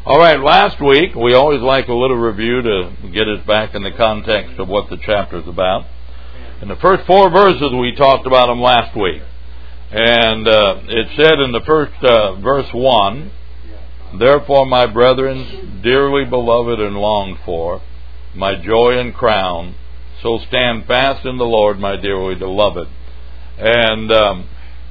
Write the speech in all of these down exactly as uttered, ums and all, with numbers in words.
All right, last week, we always like a little review to get us back in the context of what the chapter is about. In the first four verses, we talked about them last week. And uh, it said in the first uh, verse one, "Therefore, my brethren, dearly beloved and longed for, my joy and crown, so stand fast in the Lord, my dearly beloved." And um,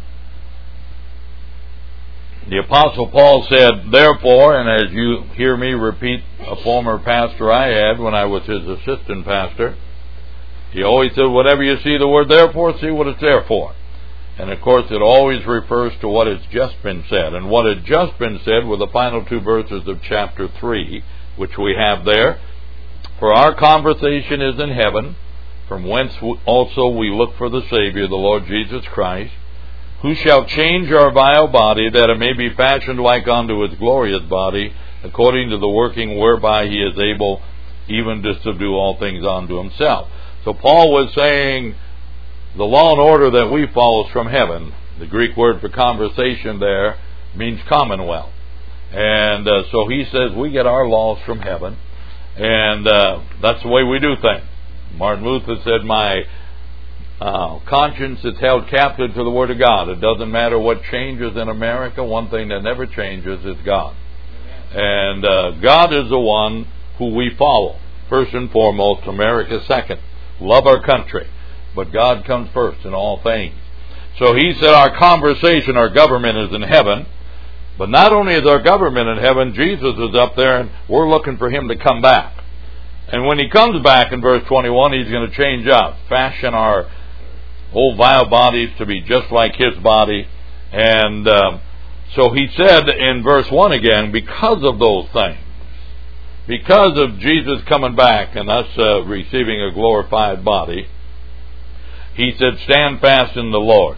the Apostle Paul said, therefore, and as you hear me repeat a former pastor I had when I was his assistant pastor, he always said, whatever you see the word therefore, see what it's there for. And of course, it always refers to what has just been said. And what had just been said were the final two verses of chapter three, which we have there. For our conversation is in heaven, from whence also we look for the Savior, the Lord Jesus Christ, who shall change our vile body, that it may be fashioned like unto his glorious body, according to the working whereby he is able even to subdue all things unto himself. So Paul was saying, the law and order that we follow is from heaven. The Greek word for conversation there means commonwealth. And uh, so he says we get our laws from heaven. And uh, that's the way we do things. Martin Luther said, my uh, conscience is held captive to the Word of God. It doesn't matter what changes in America. One thing that never changes is God. And uh, God is the one who we follow. First and foremost, America second. Love our country. But God comes first in all things. So he said our conversation, our government is in heaven. But not only is our government in heaven, Jesus is up there and we're looking for him to come back. And when he comes back in verse twenty-one, he's going to change us, fashion our whole vile bodies to be just like his body. And um, so he said in verse one again, because of those things, because of Jesus coming back and us uh, receiving a glorified body, he said, stand fast in the Lord.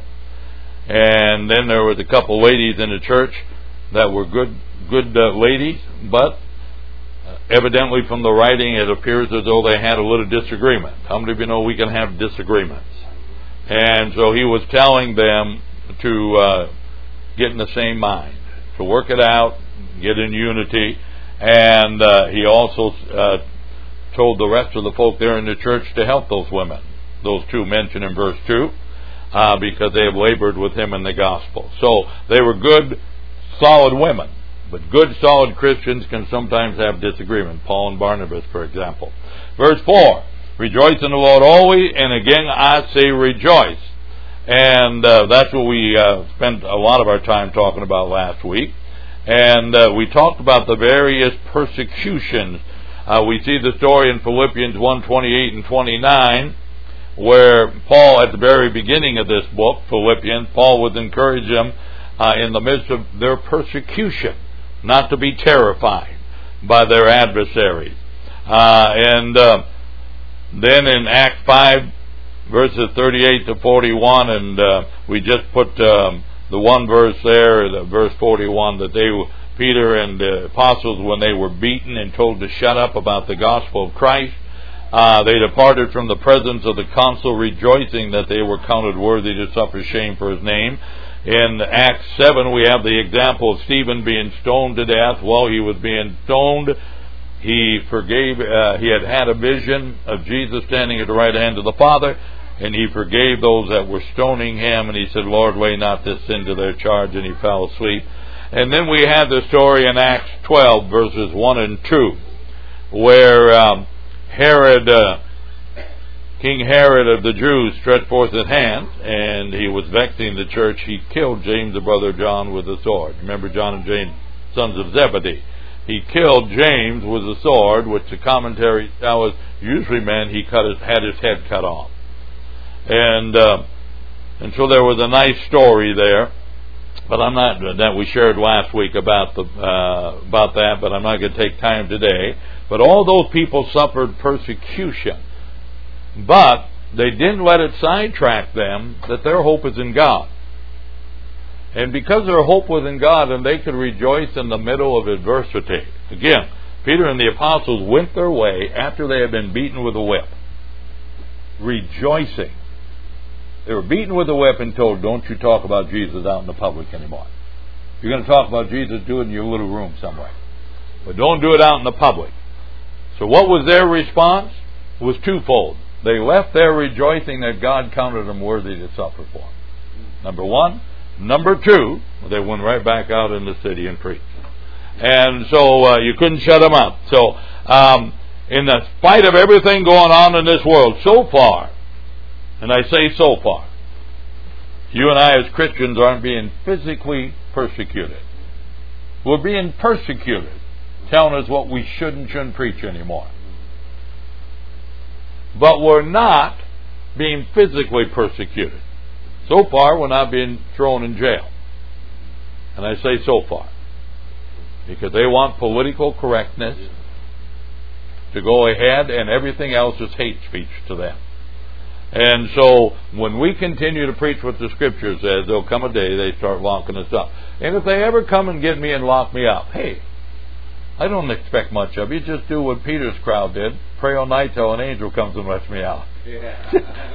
And then there was a couple ladies in the church that were good good uh, ladies, but uh, evidently from the writing it appears as though they had a little disagreement. How many of you know we can have disagreements? And so he was telling them to uh, get in the same mind, to work it out, get in unity. And uh, he also uh, told the rest of the folk there in the church to help those women. Those two mentioned in verse two, uh, because they have labored with him in the gospel. So they were good, solid women. But good, solid Christians can sometimes have disagreement. Paul and Barnabas, for example. Verse four, rejoice in the Lord always, and again I say rejoice. And uh, that's what we uh, spent a lot of our time talking about last week. And uh, we talked about the various persecutions. Uh, we see the story in Philippians one twenty-eight and twenty-nine, where Paul, at the very beginning of this book, Philippians, Paul would encourage them uh, in the midst of their persecution not to be terrified by their adversaries. Uh, and uh, then in Acts five, verses thirty-eight to forty-one, and uh, we just put um, the one verse there, the verse forty-one, that they, Peter and the apostles, when they were beaten and told to shut up about the gospel of Christ, Uh, they departed from the presence of the consul, rejoicing that they were counted worthy to suffer shame for his name. In Acts seven, we have the example of Stephen being stoned to death. While he was being stoned, he forgave, uh, he had had a vision of Jesus standing at the right hand of the Father, and he forgave those that were stoning him, and he said, Lord, lay not this sin to their charge, and he fell asleep. And then we have the story in Acts twelve, verses one and two, where Um, Herod, uh, King Herod of the Jews, stretched forth his hand, and he was vexing the church. He killed James, the brother of John, with a sword. Remember John and James, sons of Zebedee. He killed James with a sword, which the commentary that was usually meant he cut his, had his head cut off. And uh, and so there was a nice story there, but I'm not that we shared last week about the uh, about that. But I'm not going to take time today. But all those people suffered persecution. But they didn't let it sidetrack them that their hope is in God. And because their hope was in God, and they could rejoice in the middle of adversity. Again, Peter and the apostles went their way after they had been beaten with a whip, rejoicing. They were beaten with a whip and told, don't you talk about Jesus out in the public anymore. If you're going to talk about Jesus, do it in your little room somewhere. but don't do it out in the public. So what was their response? It was twofold. They left there rejoicing that God counted them worthy to suffer for him. Number one. Number two, they went right back out in the city and preached. And so uh, you couldn't shut them up. So um, in the spite of everything going on in this world so far, and I say so far, you and I as Christians aren't being physically persecuted. We're being persecuted, telling us what we should and shouldn't preach anymore. But we're not being physically persecuted. So far, we're not being thrown in jail. And I say so far, because they want political correctness to go ahead, and everything else is hate speech to them. And so when we continue to preach what the Scripture says, there'll come a day they start locking us up. And if they ever come and get me and lock me up, hey, I don't expect much of you. Just do what Peter's crowd did. Pray all night till an angel comes and lets me out. Yeah.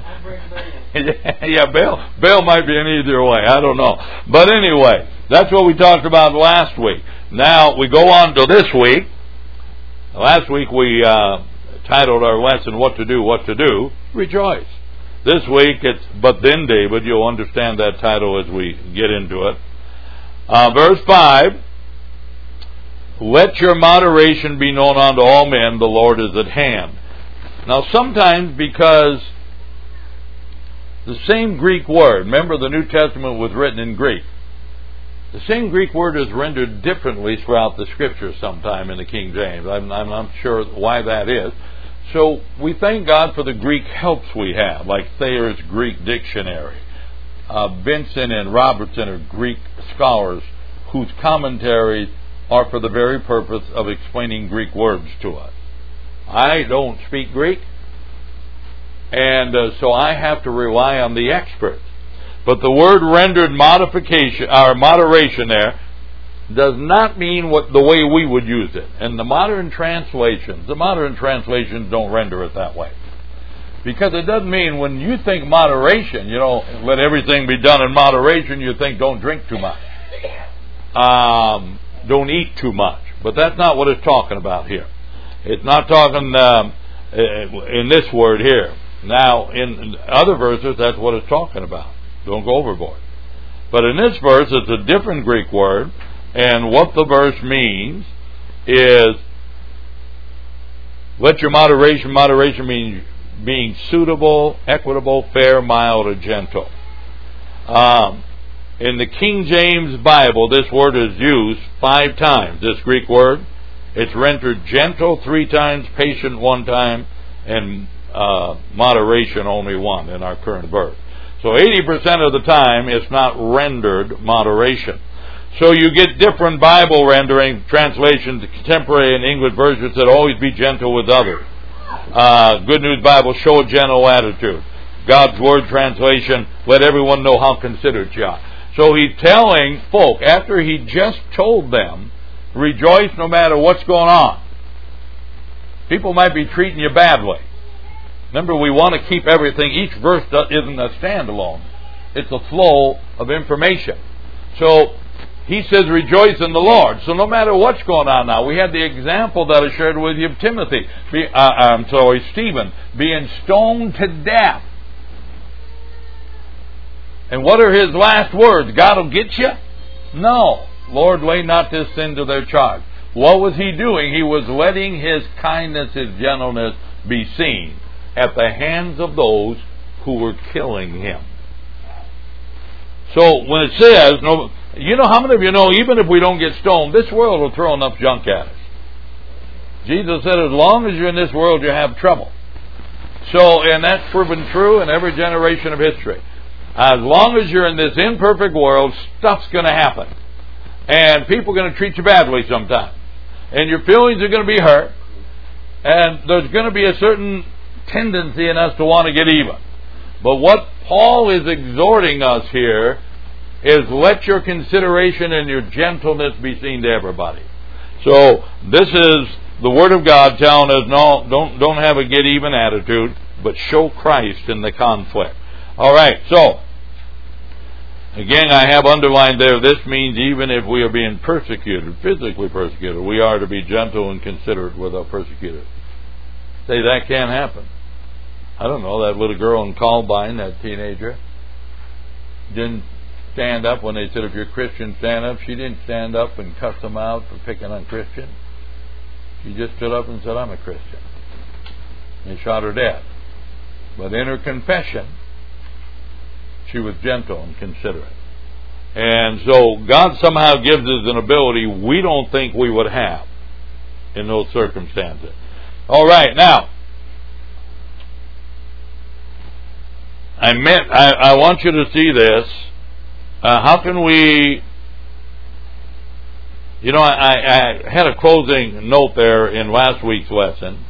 yeah, yeah, bail, bail might be an easier way. I don't know. But anyway, that's what we talked about last week. Now we go on to this week. Last week we uh, titled our lesson, What to Do, What to Do. Rejoice. This week it's, But then, David. You'll understand that title as we get into it. Uh, verse five. Let your moderation be known unto all men, the Lord is at hand. Now sometimes because the same Greek word, remember the New Testament was written in Greek. The same Greek word is rendered differently throughout the Scriptures sometime in the King James. I'm, I'm not sure why that is. So we thank God for the Greek helps we have, like Thayer's Greek Dictionary. Uh, Benson and Robertson are Greek scholars whose commentaries are for the very purpose of explaining Greek words to us. I don't speak Greek, and uh, so I have to rely on the experts. But the word rendered modification or moderation there does not mean what the way we would use it. And the modern translations, the modern translations don't render it that way. Because it doesn't mean when you think moderation, you know, let everything be done in moderation, you think don't drink too much. Um, don't eat too much. But that's not what it's talking about here. It's not talking um, in this word here. Now, in other verses, that's what it's talking about. Don't go overboard. But in this verse, it's a different Greek word, and what the verse means is, let your moderation, moderation means being suitable, equitable, fair, mild, or gentle. Um, in the King James Bible, this word is used five times, this Greek word. It's rendered gentle three times, patient one time, and uh, moderation only one in our current verse. So eighty percent of the time it's not rendered moderation. So you get different Bible rendering translations, contemporary and English versions that always be gentle with others. Uh, Good News Bible, show a gentle attitude. God's Word translation, let everyone know how considerate you are. So he's telling folk, after he just told them, rejoice no matter what's going on. People might be treating you badly. Remember, we want to keep everything. Each verse isn't a standalone. It's a flow of information. So he says, rejoice in the Lord. So no matter what's going on now, we had the example that I shared with you of Timothy, be, uh, I'm sorry, Stephen, being stoned to death. And what are his last words? God will get you? No. Lord, lay not this sin to their charge. What was he doing? He was letting his kindness, his gentleness be seen at the hands of those who were killing him. So when it says, no, you know how many of you know, even if we don't get stoned, this world will throw enough junk at us. Jesus said, as long as you're in this world, you have trouble. So, and that's proven true in every generation of history. As long as you're in this imperfect world, stuff's going to happen. And people are going to treat you badly sometimes. And your feelings are going to be hurt. And there's going to be a certain tendency in us to want to get even. But what Paul is exhorting us here is let your consideration and your gentleness be seen to everybody. So this is the Word of God telling us, no, don't, don't have a get even attitude, but show Christ in the conflict. All right, so Again, I have underlined there, this means even if we are being persecuted, physically persecuted, we are to be gentle and considerate with our persecutors. Say, that can't happen. I don't know, that little girl in Columbine, that teenager, didn't stand up when they said, if you're Christian, stand up. She didn't stand up and cuss them out for picking on Christians. She just stood up and said, I'm a Christian. They shot her dead. But in her confession, she was gentle and considerate. And so God somehow gives us an ability we don't think we would have in those circumstances. All right, now, I meant I, I want you to see this. Uh, how can we, you know, I, I had a closing note there in last week's lesson.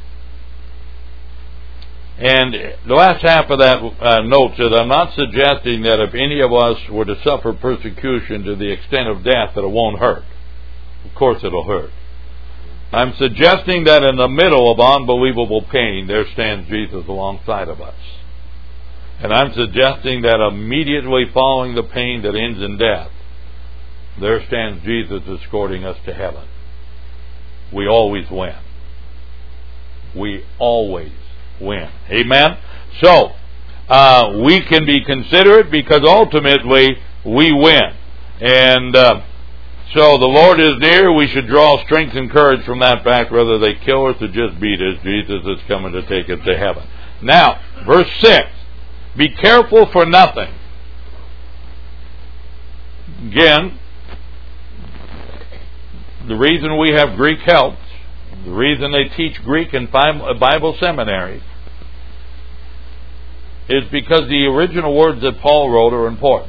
And the last half of that uh, note says, I'm not suggesting that if any of us were to suffer persecution to the extent of death that it won't hurt. Of course it'll hurt. I'm suggesting that in the middle of unbelievable pain, there stands Jesus alongside of us. And I'm suggesting that immediately following the pain that ends in death, there stands Jesus escorting us to heaven. We always win. We always win. Amen? So, uh, we can be considerate because ultimately we win. And uh, so the Lord is near. We should draw strength and courage from that fact, whether they kill us or just beat us. Jesus is coming to take us to heaven. Now, verse six. Be careful for nothing. Again, the reason we have Greek helps, the reason they teach Greek in Bible seminaries, is because the original words that Paul wrote are important.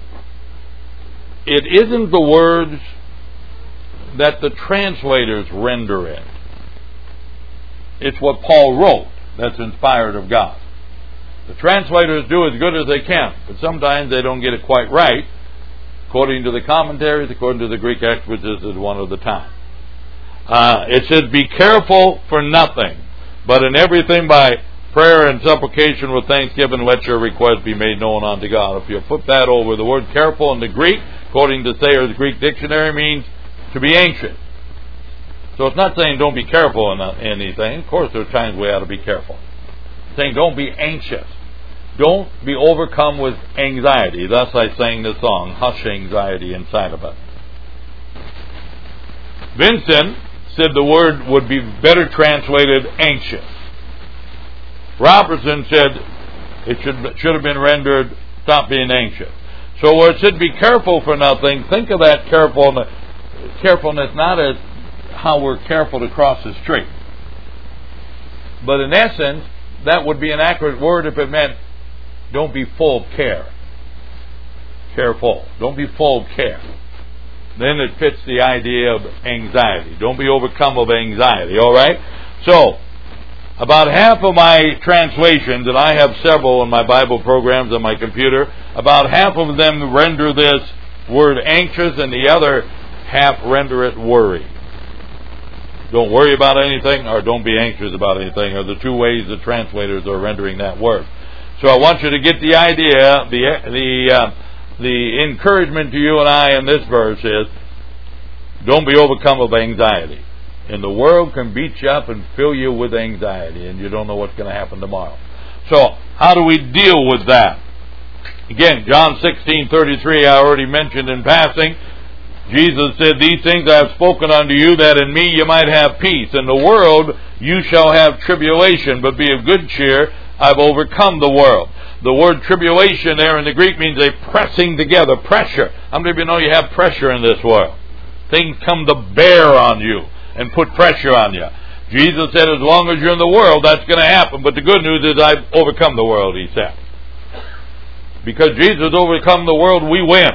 It isn't the words that the translators render it. It's what Paul wrote that's inspired of God. The translators do as good as they can, but sometimes they don't get it quite right, according to the commentaries, according to the Greek experts, this is one of the time. Uh, it says, be careful for nothing, but in everything by prayer and supplication with thanksgiving, let your request be made known unto God. If you put that over, the word careful in the Greek, according to Thayer's Greek dictionary, means to be anxious. So it's not saying don't be careful in anything. Of course, there are times we ought to be careful. It's saying don't be anxious. Don't be overcome with anxiety. Thus I sang the song, Hush Anxiety Inside of Us. Vincent said the word would be better translated anxious. Robertson said it should, should have been rendered stop being anxious. So where it said be careful for nothing, think of that carefulness, carefulness not as how we're careful to cross the street. But in essence, that would be an accurate word if it meant don't be full of care. Careful. Don't be full of care. Then it fits the idea of anxiety. Don't be overcome of anxiety. All right? So, about half of my translations, and I have several in my Bible programs on my computer, about half of them render this word anxious, and the other half render it worry. Don't worry about anything, or don't be anxious about anything, are the two ways the translators are rendering that word. So I want you to get the idea, the the uh, the encouragement to you and I in this verse is, don't be overcome of anxiety. And the world can beat you up and fill you with anxiety, and you don't know what's going to happen tomorrow. So how do we deal with that? Again, John sixteen thirty-three, I already mentioned in passing. Jesus said, these things I have spoken unto you, that in me you might have peace. In the world you shall have tribulation, but be of good cheer. I've overcome the world. The word tribulation there in the Greek means a pressing together, pressure. How many of you know you have pressure in this world? Things come to bear on you and put pressure on you. Jesus said, as long as you're in the world, that's going to happen. But the good news is I've overcome the world, he said. Because Jesus overcome the world, we win.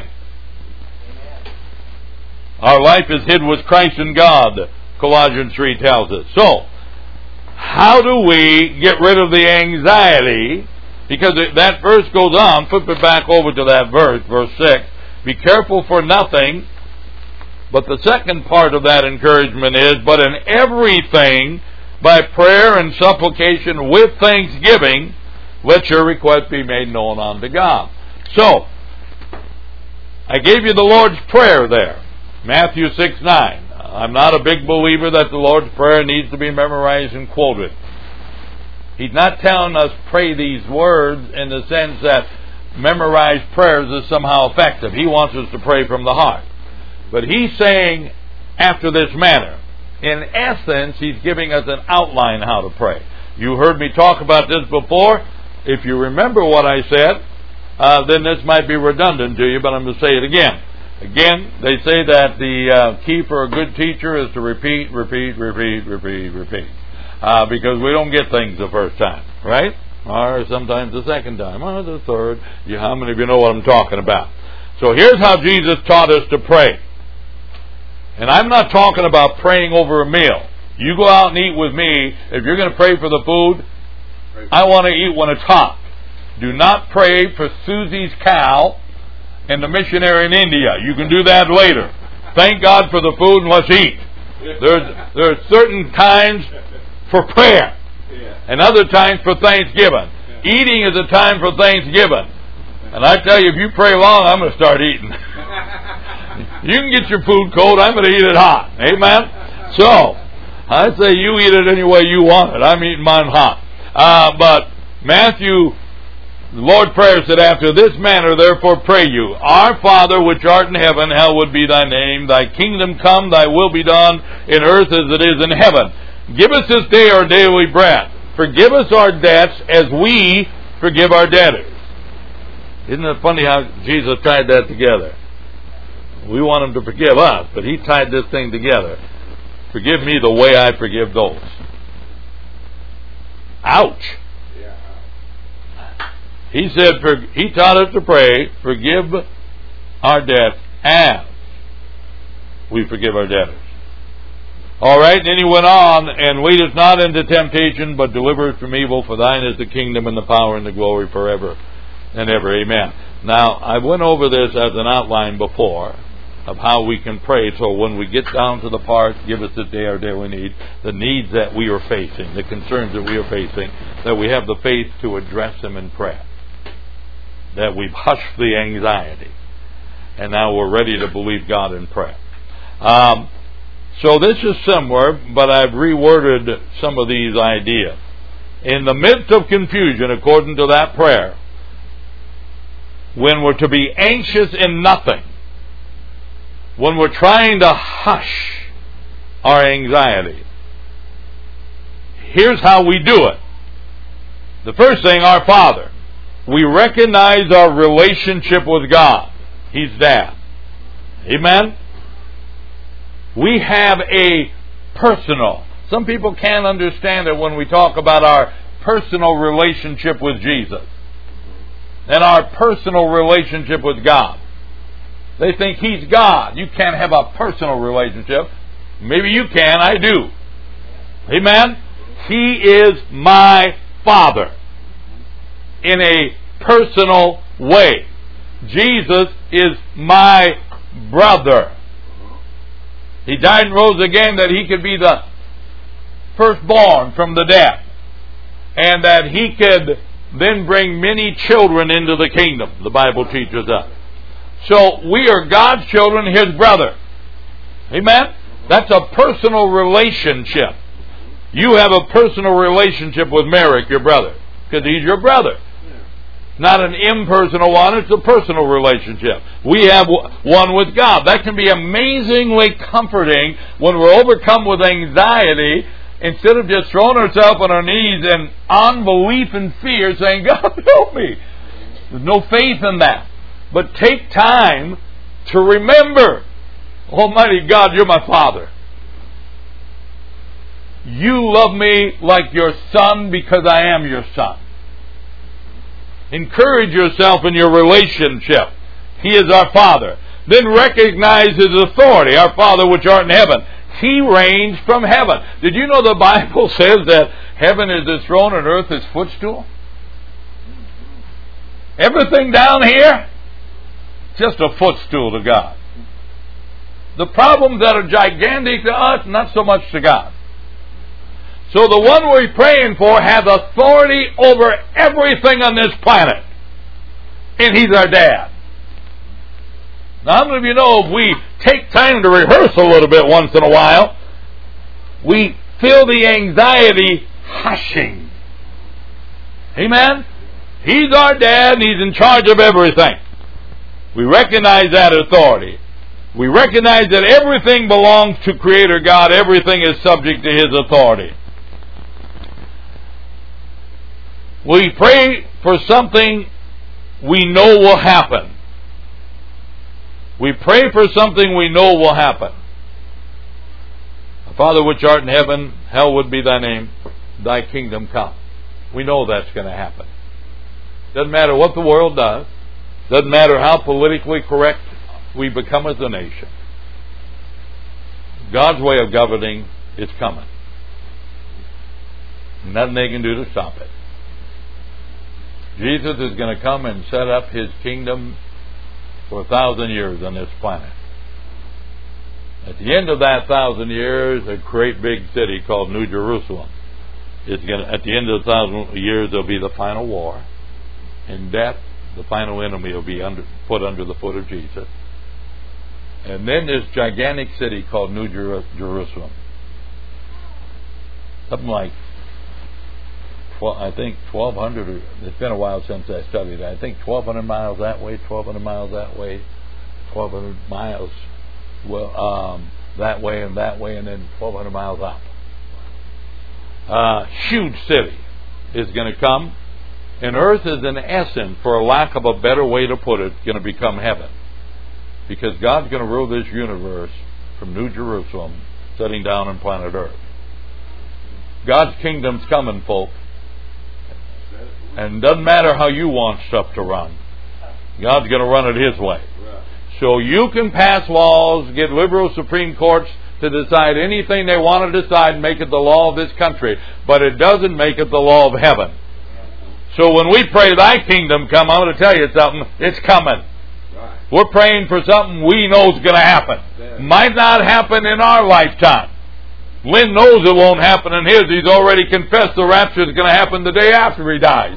Our life is hid with Christ in God, Colossians three tells us. So, how do we get rid of the anxiety? Because that verse goes on, flip it back over to that verse, verse six. Be careful for nothing. But the second part of that encouragement is, but in everything, by prayer and supplication with thanksgiving, let your request be made known unto God. So, I gave you the Lord's Prayer there. Matthew six nine. I'm not a big believer that the Lord's Prayer needs to be memorized and quoted. He's not telling us pray these words in the sense that memorized prayers is somehow effective. He wants us to pray from the heart. But he's saying after this manner. In essence, he's giving us an outline how to pray. You heard me talk about this before. If you remember what I said, uh, then this might be redundant to you, but I'm going to say it again. Again, they say that the uh, key for a good teacher is to repeat, repeat, repeat, repeat, repeat. Uh, because we don't get things the first time, right? Or sometimes the second time, or the third. You, how many of you know what I'm talking about? So here's how Jesus taught us to pray. And I'm not talking about praying over a meal. You go out and eat with me. If you're going to pray for the food, I want to eat when it's hot. Do not pray for Susie's cow and the missionary in India. You can do that later. Thank God for the food and let's eat. There's, there are certain times for prayer and other times for Thanksgiving. Eating is a time for Thanksgiving. And I tell you, if you pray long, I'm going to start eating. You can get your food cold. I'm going to eat it hot. Amen? So, I say you eat it any way you want it. I'm eating mine hot. Uh, but Matthew, the Lord's Prayer said, after this manner, therefore pray you, Our Father which art in heaven, hallowed be thy name. Thy kingdom come, thy will be done in earth as it is in heaven. Give us this day our daily bread. Forgive us our debts as we forgive our debtors. Isn't it funny how Jesus tied that together? We want him to forgive us, but he tied this thing together. Forgive me the way I forgive those. Ouch. He said, for, he taught us to pray, forgive our debts as we forgive our debtors. All right, then he went on, and lead us not into temptation, but deliver us from evil, for thine is the kingdom and the power and the glory forever and ever. Amen. Now, I went over this as an outline before of how we can pray, so when we get down to the part, give us this day our daily need, the needs that we are facing, the concerns that we are facing, that we have the faith to address them in prayer. That we've hushed the anxiety, and now we're ready to believe God in prayer. Um, so this is similar, but I've reworded some of these ideas. In the midst of confusion, according to that prayer, when we're to be anxious in nothing, when we're trying to hush our anxiety, here's how we do it. The first thing, our Father. We recognize our relationship with God. He's Dad. Amen? We have a personal. Some people can't understand it when we talk about our personal relationship with Jesus and our personal relationship with God. They think He's God. You can't have a personal relationship. Maybe you can. I do. Amen? He is my Father. In a personal way. Jesus is my brother. He died and rose again that He could be the firstborn from the dead. And that He could then bring many children into the kingdom. The Bible teaches us. So we are God's children, His brother. Amen? That's a personal relationship. You have a personal relationship with Merrick, your brother. Because he's your brother. Not an impersonal one, it's a personal relationship. We have one with God. That can be amazingly comforting when we're overcome with anxiety. Instead of just throwing ourselves on our knees in unbelief and fear, saying, God, help me. There's no faith in that. But take time to remember, Almighty God, you're my Father. You love me like your son because I am your son. Encourage yourself in your relationship. He is our Father. Then recognize His authority. Our Father which art in heaven. He reigns from heaven. Did you know the Bible says that heaven is His throne and earth His footstool? Everything down here, just a footstool to God. The problems that are gigantic to us, not so much to God. So the one we're praying for has authority over everything on this planet. And He's our Dad. Now, how many of you know if we take time to rehearse a little bit once in a while, we feel the anxiety hushing. Amen? He's our dad and He's in charge of everything. We recognize that authority. We recognize that everything belongs to Creator God. Everything is subject to His authority. We pray for something we know will happen. We pray for something we know will happen. Father which art in heaven, hallowed be thy name, thy kingdom come. We know that's going to happen. Doesn't matter what the world does. Doesn't matter how politically correct we become as a nation. God's way of governing is coming. Nothing they can do to stop it. Jesus is going to come and set up His kingdom for a thousand years on this planet. At the end of that thousand years, a great big city called New Jerusalem is going to, at the end of the thousand years, there'll be the final war. In death, the final enemy will be under, put under the foot of Jesus. And then this gigantic city called New Jer- Jerusalem. Something like, well, I think twelve hundred, or, it's been a while since I studied it. I think twelve hundred miles that way, twelve hundred miles that way, twelve hundred miles well, um, that way and that way, and then twelve hundred miles up. Uh, huge city is going to come. And earth is in essence, for a lack of a better way to put it, going to become heaven. Because God's going to rule this universe from New Jerusalem, setting down on planet earth. God's kingdom's coming, folk. And it doesn't matter how you want stuff to run. God's going to run it His way. So you can pass laws, get liberal Supreme Courts to decide anything they want to decide and make it the law of this country. But it doesn't make it the law of heaven. So when we pray, thy kingdom come, I'm going to tell you something, it's coming. Right. We're praying for something we know is going to happen. Yeah. Might not happen in our lifetime. Lynn knows it won't happen in his. He's already confessed the rapture is going to happen the day after he dies.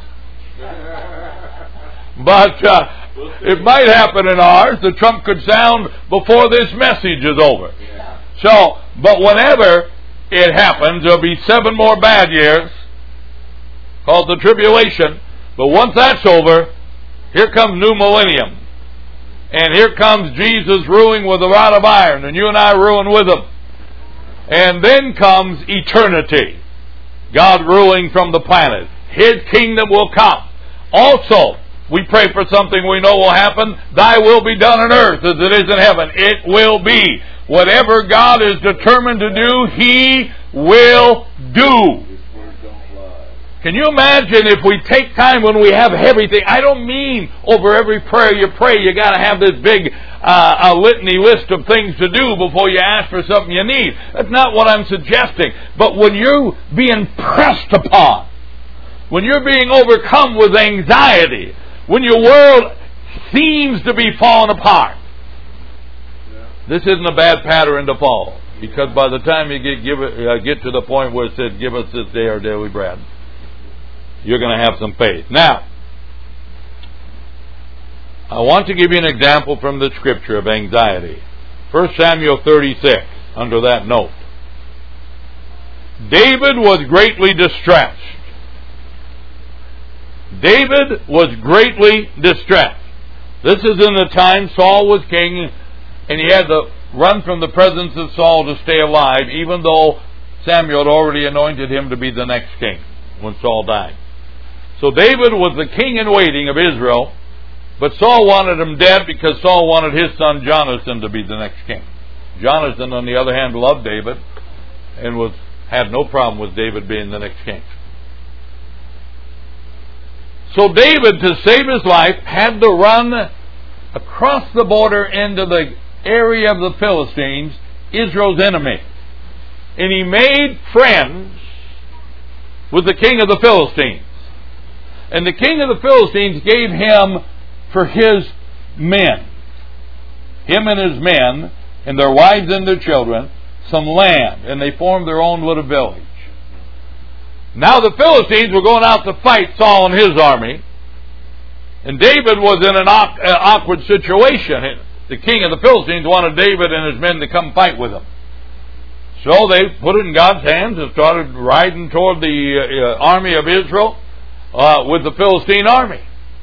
But uh, it might happen in ours. The trump could sound before this message is over. Yeah. So, but whenever it happens, there'll be seven more bad years, called the tribulation. But once that's over, here comes new millennium. And here comes Jesus ruling with a rod of iron, and you and I ruling with Him. And then comes eternity. God ruling from the planet. His kingdom will come. Also, we pray for something we know will happen. Thy will be done on earth as it is in heaven. It will be. Whatever God is determined to do, He will do. Can you imagine if we take time when we have everything? I don't mean over every prayer you pray you got to have this big uh, a litany list of things to do before you ask for something you need. That's not what I'm suggesting. But when you're being pressed upon, when you're being overcome with anxiety, when your world seems to be falling apart, this isn't a bad pattern to follow. Because by the time you get give it, uh, get to the point where it says, "Give us this day our daily bread," you're going to have some faith. Now, I want to give you an example from the Scripture of anxiety. First Samuel thirty-six, under that note. David was greatly distressed. David was greatly distressed. This is in the time Saul was king, and he had to run from the presence of Saul to stay alive, even though Samuel had already anointed him to be the next king when Saul died. So David was the king in waiting of Israel, but Saul wanted him dead because Saul wanted his son Jonathan to be the next king. Jonathan, on the other hand, loved David and was had no problem with David being the next king. So David, to save his life, had to run across the border into the area of the Philistines, Israel's enemy. And he made friends with the king of the Philistines. And the king of the Philistines gave him for his men, him and his men, and their wives and their children, some land. And they formed their own little village. Now the Philistines were going out to fight Saul and his army. And David was in an awkward situation. the king of the Philistines wanted David and his men to come fight with him. So they put it in God's hands and started riding toward the uh, army of Israel uh, with the Philistine army.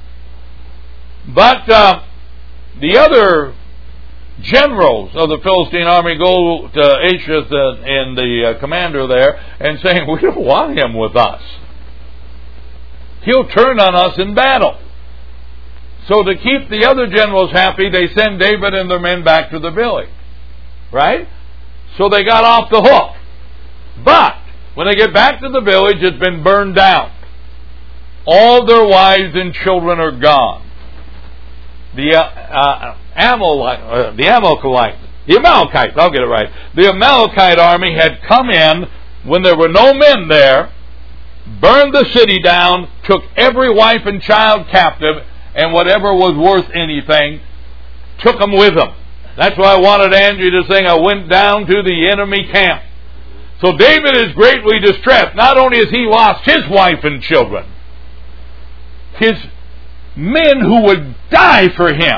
But uh, the other generals of the Philistine army go to Achish uh, and the uh, commander there and saying, we don't want him with us. He'll turn on us in battle. So to keep the other generals happy, they send David and their men back to the village. Right? So they got off the hook. But when they get back to the village, it's been burned down. All their wives and children are gone. The uh, uh, Amalek, uh, the Amalekite, the Amalekites, I'll get it right. The Amalekite army had come in when there were no men there, burned the city down, took every wife and child captive, and whatever was worth anything, took them with them. That's why I wanted Andrew to sing, I went down to the enemy camp. So David is greatly distressed. Not only has he lost his wife and children, his men who would die for him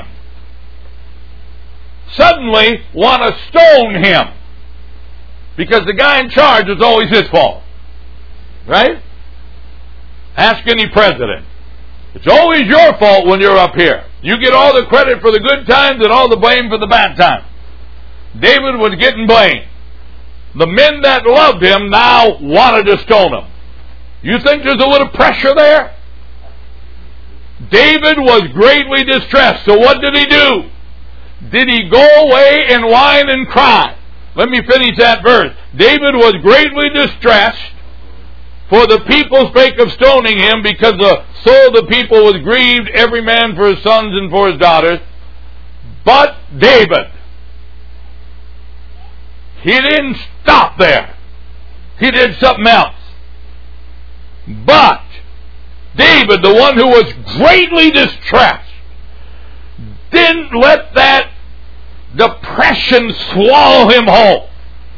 suddenly want to stone him because the guy in charge is always his fault. Right? Ask any president. It's always your fault when you're up here. You get all the credit for the good times and all the blame for the bad times. David was getting blamed. The men that loved him now wanted to stone him. You think there's a little pressure there? David was greatly distressed. So what did he do? Did he go away and whine and cry? Let me finish that verse. David was greatly distressed, for the people spake of stoning him, because the soul of the people was grieved, every man for his sons and for his daughters. But David, he didn't stop there. He did something else. But David, the one who was greatly distressed, didn't let that depression swallow him whole.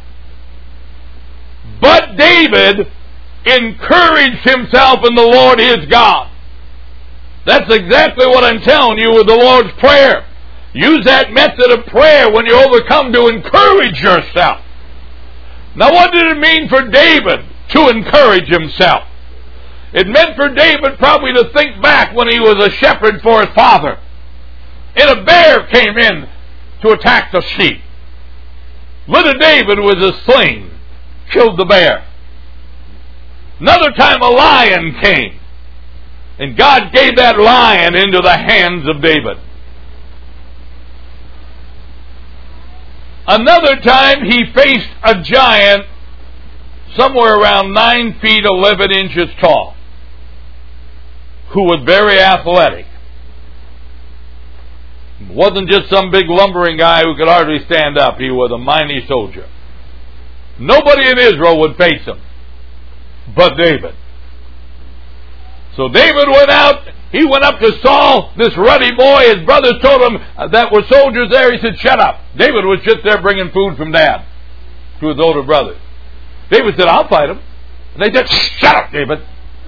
But David encouraged himself in the Lord his God. That's exactly what I'm telling you with the Lord's Prayer. Use that method of prayer when you're overcome to encourage yourself. Now what did it mean for David to encourage himself? It meant for David probably to think back when he was a shepherd for his father, and a bear came in to attack the sheep. Little David with a sling killed the bear. Another time a lion came, and God gave that lion into the hands of David. Another time he faced a giant somewhere around nine feet eleven inches tall, who was very athletic. Wasn't just some big lumbering guy who could hardly stand up. He was a mighty soldier. Nobody in Israel would face him but David. So David went out. He went up to Saul, this ruddy boy. His brothers told him that were soldiers there. He said, shut up. David was just there bringing food from Dad to his older brothers. David said, I'll fight him. And they said, shut up, David.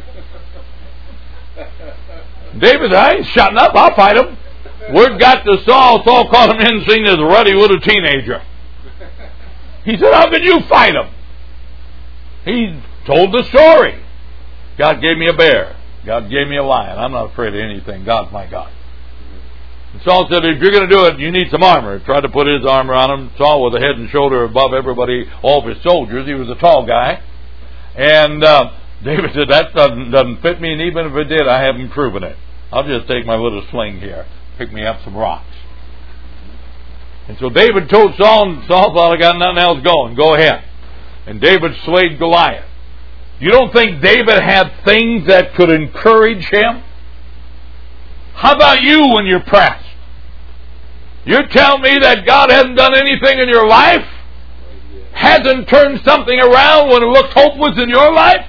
David said, I ain't shutting up. I'll fight him. Word got to Saul. Saul called him in and seen this ruddy little teenager. He said, how could you fight him? He told the story. God gave me a bear. God gave me a lion. I'm not afraid of anything. God's my God. And Saul said, if you're going to do it, you need some armor. He tried to put his armor on him. Saul was a head and shoulder above everybody, all of his soldiers. He was a tall guy. And uh, David said, that doesn't, doesn't fit me, and even if it did, I haven't proven it. I'll just take my little sling here, pick me up some rocks. And so David told Saul, and Saul thought, I got nothing else going. Go ahead. And David slayed Goliath. You don't think David had things that could encourage him? How about you when you're pressed? You're telling me that God hasn't done anything in your life? Hasn't turned something around when it looks hopeless in your life?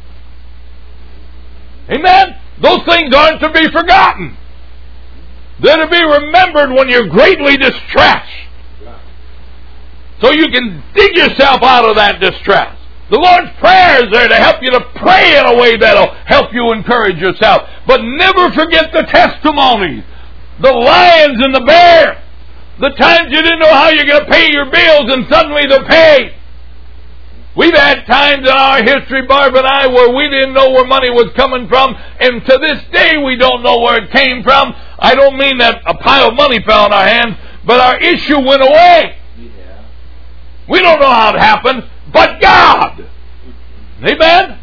Amen? Those things aren't to be forgotten. They're to be remembered when you're greatly distressed. So you can dig yourself out of that distress. The Lord's Prayer is there to help you to pray in a way that'll help you encourage yourself. But never forget the testimonies. The lions and the bear. The times you didn't know how you're going to pay your bills and suddenly they're paid. We've had times in our history, Barb and I, where we didn't know where money was coming from, and to this day we don't know where it came from. I don't mean that a pile of money fell in our hands, but our issue went away. Yeah. We don't know how it happened, but God. Amen?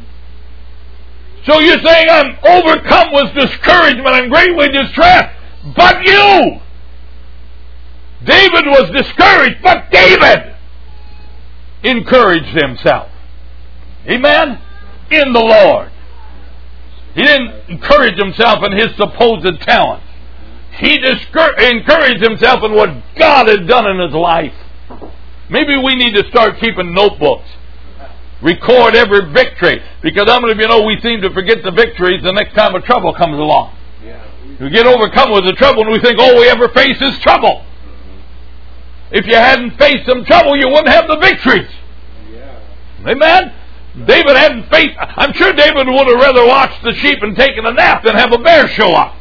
So you're saying I'm overcome with discouragement, I'm greatly distressed, but you. David was discouraged, but David encouraged himself. Amen? In the Lord. He didn't encourage himself in his supposed talent. He discour- encouraged himself in what God had done in his life. Maybe we need to start keeping notebooks. Record every victory. Because how many of you know we seem to forget the victories the next time a trouble comes along? We get overcome with the trouble and we think all we ever face is trouble. If you hadn't faced some trouble, you wouldn't have the victories. Yeah. Amen? David hadn't faced... I'm sure David would have rather watched the sheep and taken a nap than have a bear show up.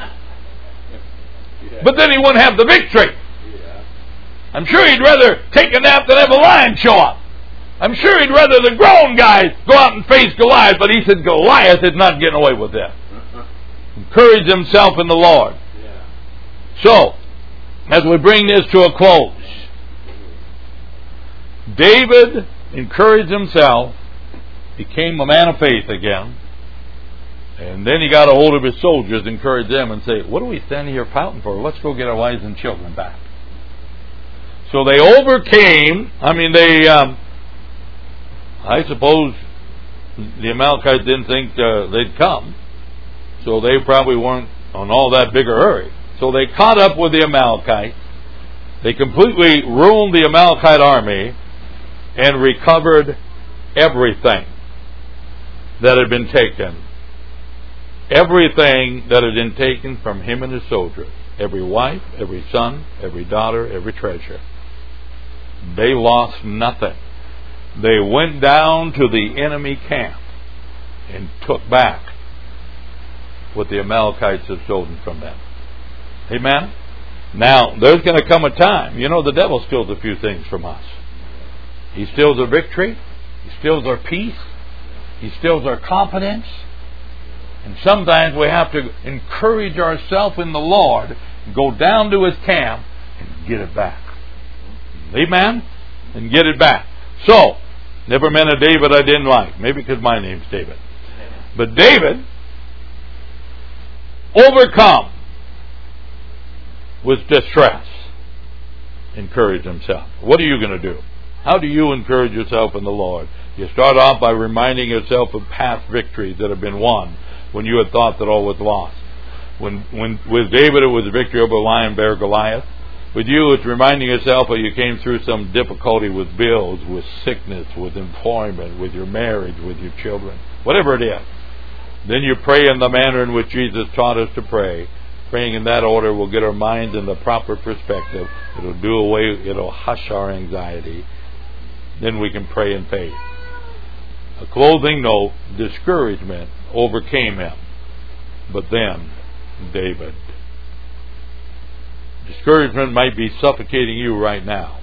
Yeah. But then he wouldn't have the victory. Yeah. I'm sure he'd rather take a nap than have a lion show up. I'm sure he'd rather the grown guys go out and face Goliath, but he said Goliath is not getting away with that. Encourage himself in the Lord. Yeah. So, as we bring this to a close, David encouraged himself, became a man of faith again, and then he got a hold of his soldiers, encouraged them, and say, what are we standing here pouting for? Let's go get our wives and children back. So they overcame, I mean, they, um, I suppose the Amalekites didn't think uh, they'd come, so they probably weren't on all that big a hurry. So they caught up with the Amalekites. They completely ruined the Amalekite army and recovered everything that had been taken. Everything that had been taken from him and his soldiers. Every wife, every son, every daughter, every treasure. They lost nothing. They went down to the enemy camp and took back what the Amalekites had stolen from them. Amen? Now, there's going to come a time, you know, the devil steals a few things from us. He steals our victory. He steals our peace. He steals our confidence. And sometimes we have to encourage ourselves in the Lord, go down to his camp and get it back. Amen? And get it back. So, never met a David I didn't like. Maybe because my name's David. But David, overcome with distress, encouraged himself. What are you going to do? How do you encourage yourself in the Lord? You start off by reminding yourself of past victories that have been won when you had thought that all was lost. When, when with David it was a victory over lion, bear, Goliath. With you it's reminding yourself that you came through some difficulty with bills, with sickness, with employment, with your marriage, with your children, whatever it is. Then you pray in the manner in which Jesus taught us to pray. Praying in that order will get our minds in the proper perspective. It'll do away, it'll hush our anxiety. Then we can pray in faith. A closing note, discouragement overcame him. But then, David. Discouragement might be suffocating you right now.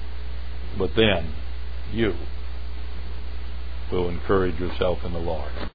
But then, you will encourage yourself in the Lord.